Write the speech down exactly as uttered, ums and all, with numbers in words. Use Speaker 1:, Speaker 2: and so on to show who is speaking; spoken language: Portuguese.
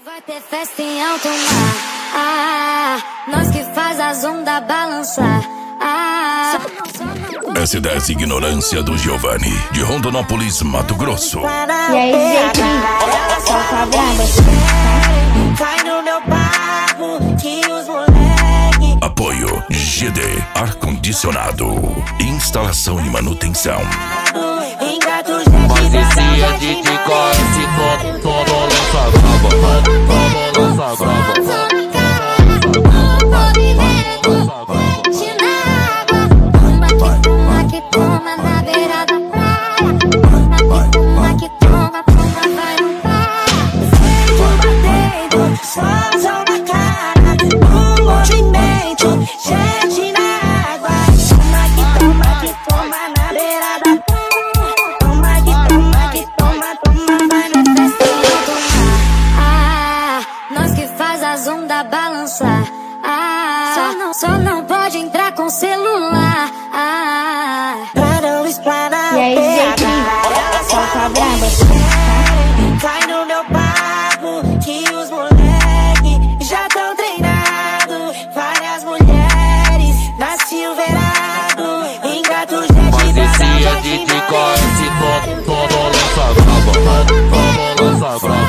Speaker 1: Vai ter festa em alto mar, ah, nós que faz as ondas balançar, ah.
Speaker 2: S dez Ignorância do Giovanni, de Rondonópolis, Mato Grosso.
Speaker 3: E aí, jeitinho, solta braba.
Speaker 4: Vai no meu papo, que os moleque.
Speaker 2: Apoio G D, ar-condicionado, instalação e manutenção.
Speaker 5: Mas esse é de D K S, todo lança brava, todo lança brava.
Speaker 1: As ondas balançar, ah, só não, só não pode entrar com celular, ah,
Speaker 4: pra não explanar.
Speaker 3: E aí, jeitinho, solta braba.
Speaker 4: Vai no meu papo, que os moleque já tão treinado. Várias mulheres na Silverado, engato jet.
Speaker 5: Mas esse é de D K S, todo lança brava, todo lança brava.